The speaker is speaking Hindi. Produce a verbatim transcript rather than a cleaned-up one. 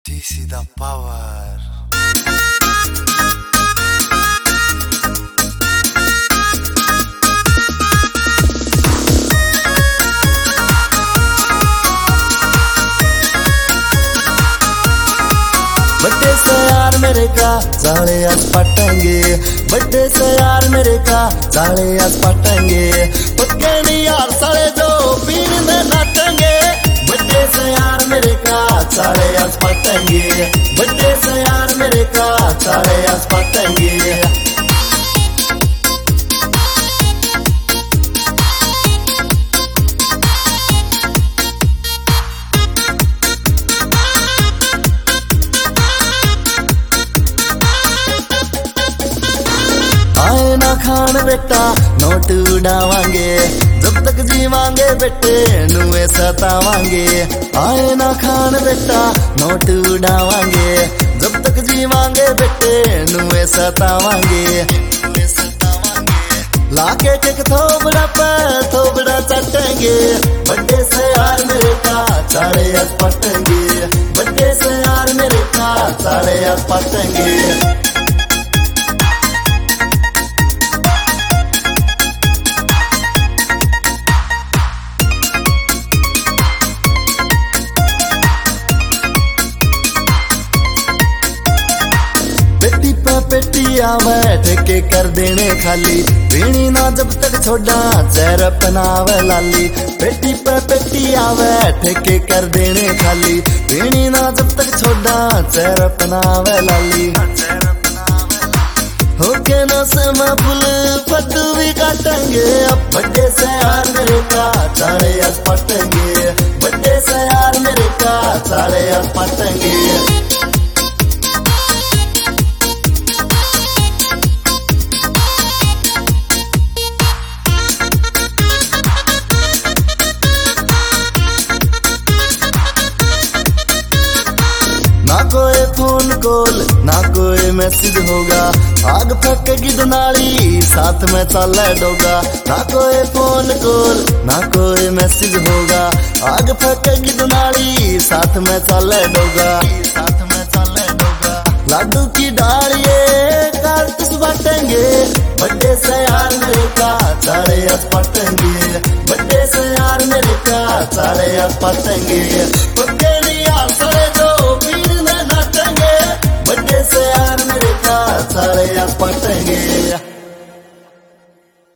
This is the power. बड्डे से यार मेरे का साले आज पटेंगे। बड्डे से यार मेरे का साले आज पटेंगे। पक्के नहीं यार साले जो पीर में नाचेंगे। बड्डे से यार मेरे का साले आज पटेंगे। बड्डे से यार मेरे का साले आज पटेंगे। आए ना खान बेटा नोट उड़ावांगे, जब तक जीवांगे बेटे नुए सतावांगे। आए ना खान बेटा नोट उड़ावांगे, जब तक जीवांगे बेटे नुए सतावांगे। लाके टेक थोबड़ा पे थोबड़ा चटेंगे। बड्डे से यार मेरे का सारे आज पटेंगे। बड्डे से यार मेरे का सारे आज पटेंगे। पेटी पे पेटी आवे ठेके कर देने खाली, पीनी ना जब तक छोड़ा चेहर पनावे लाली। पेटी पे पेटी आवे ठेके कर देने खाली, पीनी ना जब तक छोड़ा चेहर पनावे लाली। होके ना समा फुल फटू भी काटेंगे। अब बड्डे से यार मेरे का सारे आज पटेंगे। बड्डे से यार मेरे का सारे आज पटेंगे। ना कोई फोन कॉल ना कोई मैसेज होगा, आग फेंकेगी दुनाली साथ में चले डोगा। ना कोई फोन कॉल ना कोई मैसेज होगा, आग फेंकेगी दुनाली साथ में चले डोगा। साथ में चले डोगा। लाडू की डालिए कार्तूस बांटेंगे। बड्डे से यार मेरे का सारे आज पटेंगे। बड्डे से यार मेरे का सारे आज पटेंगे। पक्के नहीं यार सारे जो पीर में नाचेंगे। बड्डे से यार मेरे का सारे आज पटेंगे।